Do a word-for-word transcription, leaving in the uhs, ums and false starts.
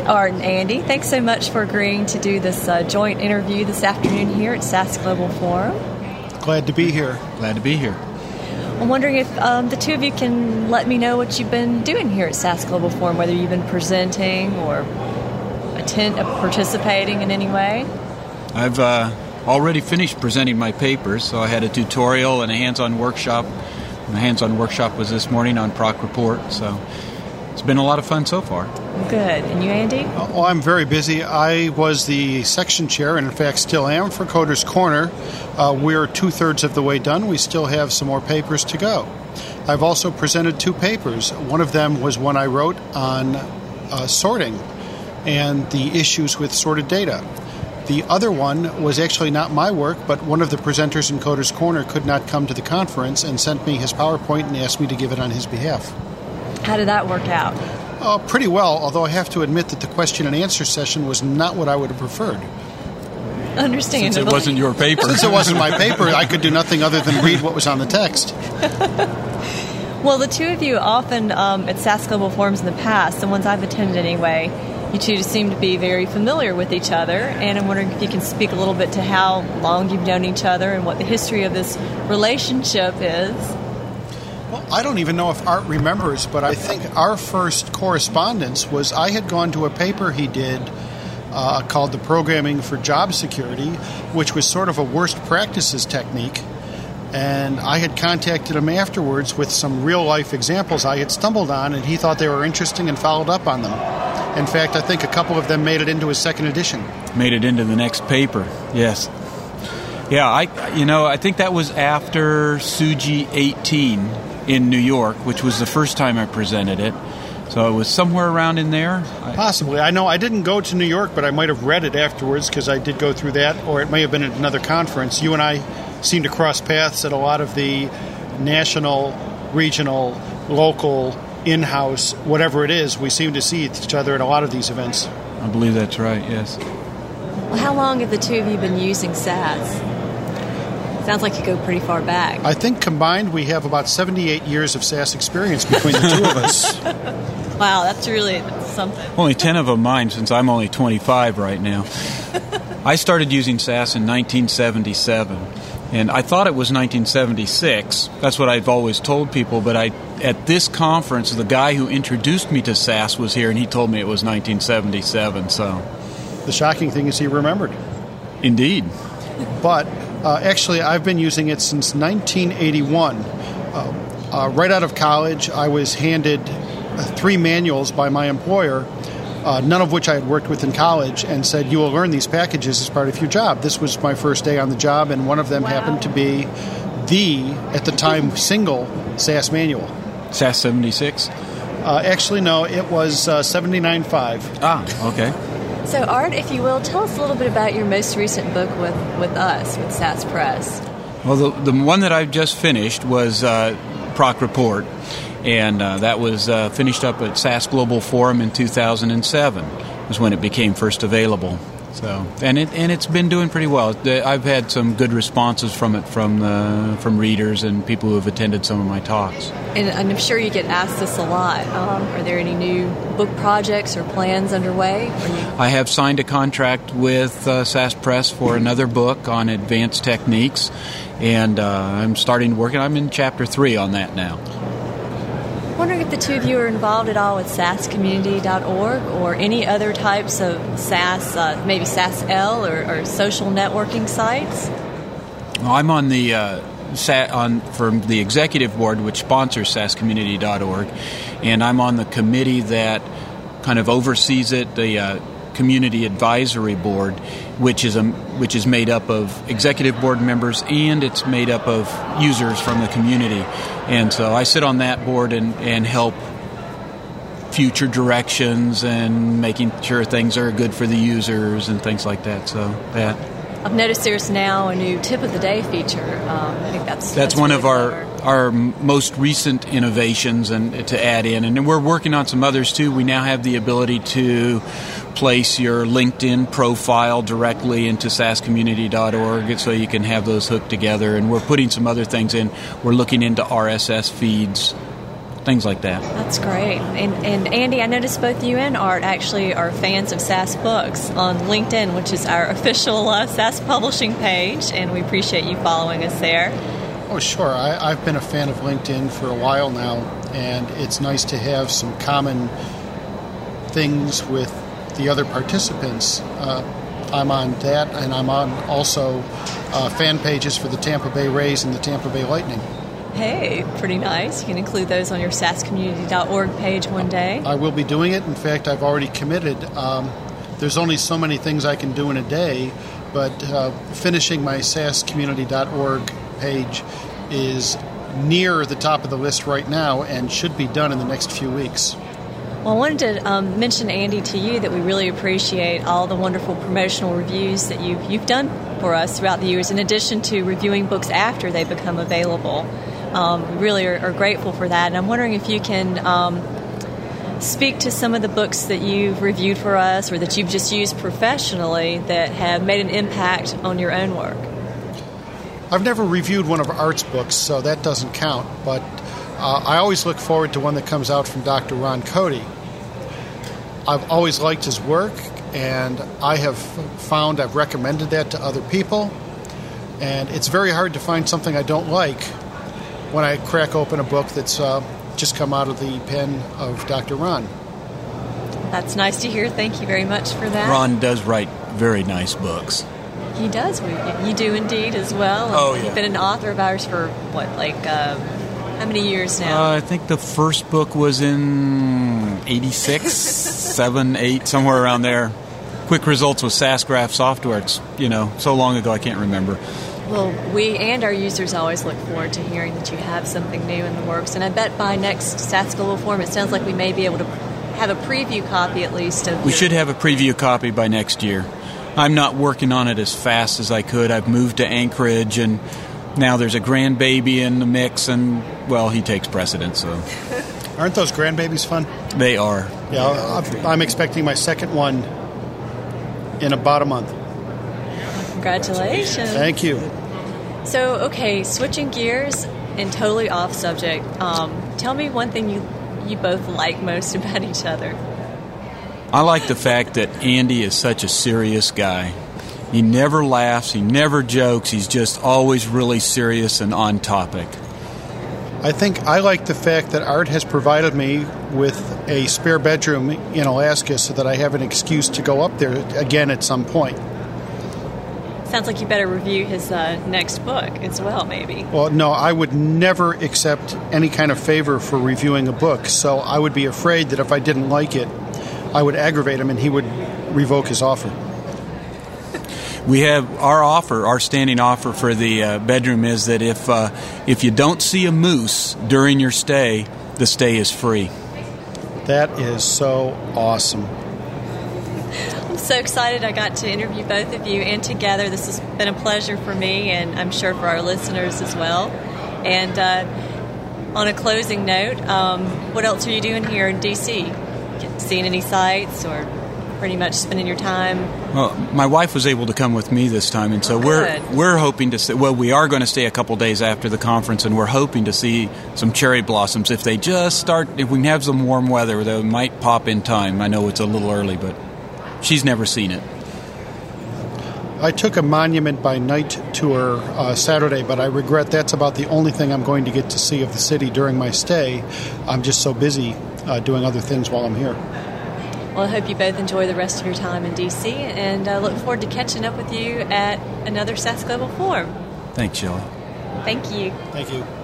Art and Andy, thanks so much for agreeing to do this uh, joint interview this afternoon here at S A S Global Forum. Glad to be here. Glad to be here. I'm wondering if um, the two of you can let me know what you've been doing here at S A S Global Forum, whether you've been presenting or attend, uh, participating in any way. I've uh, already finished presenting my papers, so I had a tutorial and a hands-on workshop. The hands-on workshop was this morning on Proc Report, so it's been a lot of fun so far. Good. And you, Andy? Oh, I'm very busy. I was the section chair, and in fact still am, for Coders Corner. Uh, we're two-thirds of the way done. We still have some more papers to go. I've also presented two papers. One of them was one I wrote on uh, sorting and the issues with sorted data. The other one was actually not my work, but one of the presenters in Coders Corner could not come to the conference and sent me his PowerPoint and asked me to give it on his behalf. How did that work out? Uh, pretty well, although I have to admit that the question and answer session was not what I would have preferred. Understandable. Since it wasn't your paper. Since it wasn't my paper, I could do nothing other than read what was on the text. Well, the two of you often um, at S A S Global Forums in the past, the ones I've attended anyway, you two seem to be very familiar with each other, and I'm wondering if you can speak a little bit to how long you've known each other and what the history of this relationship is. Well, I don't even know if Art remembers, but I think our first correspondence was I had gone to a paper he did uh, called The Programming for Job Security, which was sort of a worst practices technique, and I had contacted him afterwards with some real-life examples I had stumbled on, and he thought they were interesting and followed up on them. In fact, I think a couple of them made it into his second edition. Made it into the next paper, yes. Yeah, I you know, I think that was after Suji eighteen in New York, which was the first time I presented it. So it was somewhere around in there. Possibly. I know I didn't go to New York, but I might have read it afterwards because I did go through that, or it may have been at another conference. You and I seem to cross paths at a lot of the national, regional, local, in-house, whatever it is. We seem to see each other at a lot of these events. I believe that's right, yes. Well, how long have the two of you been using S A S? Sounds like you go pretty far back. I think combined we have about seventy-eight years of S A S experience between the two of us. Wow, that's really something. Only ten of them mine, since I'm only twenty-five right now. I started using S A S in nineteen seventy-seven, and I thought it was nineteen seventy-six. That's what I've always told people, but I at this conference, the guy who introduced me to S A S was here, and he told me it was nineteen seventy-seven, so... The shocking thing is he remembered. Indeed. But uh, actually, I've been using it since nineteen eighty-one. Uh, uh, right out of college, I was handed uh, three manuals by my employer, uh, none of which I had worked with in college, and said, you will learn these packages as part of your job. This was my first day on the job, and one of them wow. happened to be the, at the time, single S A S manual. S A S seventy-six? Uh, actually, no, it was uh, seventy-nine point five. Ah, okay. So, Art, if you will, tell us a little bit about your most recent book with, with us, with S A S Press. Well, the, the one that I've just finished was uh, Proc Report, and uh, that was uh, finished up at S A S Global Forum in two thousand seven, was when it became first available. So, and it and it's been doing pretty well. I've had some good responses from it from the, from readers and people who have attended some of my talks. And I'm sure you get asked this a lot. Um, are there any new book projects or plans underway? I have signed a contract with uh, S A S Press for another book on advanced techniques, and uh, I'm starting working. I'm in chapter three on that now. I'm wondering if the two of you are involved at all with S A S community dot org or any other types of S A S, uh, maybe S A S L or, or social networking sites? Well, I'm on the uh, on from the executive board, which sponsors S A S community dot org, and I'm on the committee that kind of oversees it, the uh, Community Advisory Board, which is a which is made up of executive board members, and it's made up of users from the community. And so I sit on that board and, and help future directions and making sure things are good for the users and things like that. So that I've noticed there's now a new tip of the day feature. Um, I think that's that's, that's one really of our clever. our most recent innovations and to add in, and we're working on some others too. We now have the ability to place your LinkedIn profile directly into S A S community dot org so you can have those hooked together, and we're putting some other things in. We're looking into R S S feeds things like that. That's great. And, and Andy, I noticed both you and Art actually are fans of S A S Books on LinkedIn, which is our official uh, S A S publishing page, and we appreciate you following us there. Oh, sure. I, I've been a fan of LinkedIn for a while now, and it's nice to have some common things with the other participants. Uh, I'm on that, and I'm on also uh, fan pages for the Tampa Bay Rays and the Tampa Bay Lightning. Hey, pretty nice. You can include those on your S A S community dot org page one day. I will be doing it. In fact, I've already committed. Um, there's only so many things I can do in a day, but uh, finishing my S A S community dot org page is near the top of the list right now and should be done in the next few weeks. Well, I wanted to um, mention, Andy, to you that we really appreciate all the wonderful promotional reviews that you've, you've done for us throughout the years, in addition to reviewing books after they become available. Um, we really are, are grateful for that. And I'm wondering if you can um, speak to some of the books that you've reviewed for us or that you've just used professionally that have made an impact on your own work. I've never reviewed one of Art's books, so that doesn't count, but uh, I always look forward to one that comes out from Doctor Ron Cody. I've always liked his work, and I have found I've recommended that to other people, and it's very hard to find something I don't like when I crack open a book that's uh, just come out of the pen of Doctor Ron. That's nice to hear. Thank you very much for that. Ron does write very nice books. He does. We, you do indeed as well. Oh, yeah. You've been an author of ours for, what, like, uh, how many years now? Uh, I think the first book was in eighty-six, seven, eight, somewhere around there. Quick Results with Sassgraph Software. It's, you know, so long ago I can't remember. Well, we and our users always look forward to hearing that you have something new in the works. And I bet by next S A S Global Forum, it sounds like we may be able to have a preview copy at least of We your... should have a preview copy by next year. I'm not working on it as fast as I could. I've moved to Anchorage, and now there's a grandbaby in the mix, and, well, he takes precedence. So. Aren't those grandbabies fun? They are. Yeah, I'm expecting my second one in about a month. Congratulations. Thank you. So, okay, switching gears and totally off subject, um, tell me one thing you, you both like most about each other. I like the fact that Andy is such a serious guy. He never laughs, he never jokes, he's just always really serious and on topic. I think I like the fact that Art has provided me with a spare bedroom in Alaska so that I have an excuse to go up there again at some point. Sounds like you better review his uh, next book as well, maybe. Well, no, I would never accept any kind of favor for reviewing a book, so I would be afraid that if I didn't like it, I would aggravate him and he would revoke his offer. We have our offer, our standing offer for the uh, bedroom is that if uh, if you don't see a moose during your stay, the stay is free. That is so awesome. I'm so excited I got to interview both of you and together. This has been a pleasure for me and I'm sure for our listeners as well. And uh, on a closing note, um, what else are you doing here in D C? Seeing any sights or pretty much spending your time? Well, my wife was able to come with me this time, and so oh, we're good. we're hoping to stay, well, we are going to stay a couple days after the conference, and we're hoping to see some cherry blossoms. If they just start, if we can have some warm weather, they might pop in time. I know it's a little early, but she's never seen it. I took a Monument by Night tour uh, Saturday, but I regret that's about the only thing I'm going to get to see of the city during my stay. I'm just so busy uh, doing other things while I'm here. Well, I hope you both enjoy the rest of your time in D C and uh, look forward to catching up with you at another S A S Global Forum. Thanks, Shelley. Thank you. Thank you.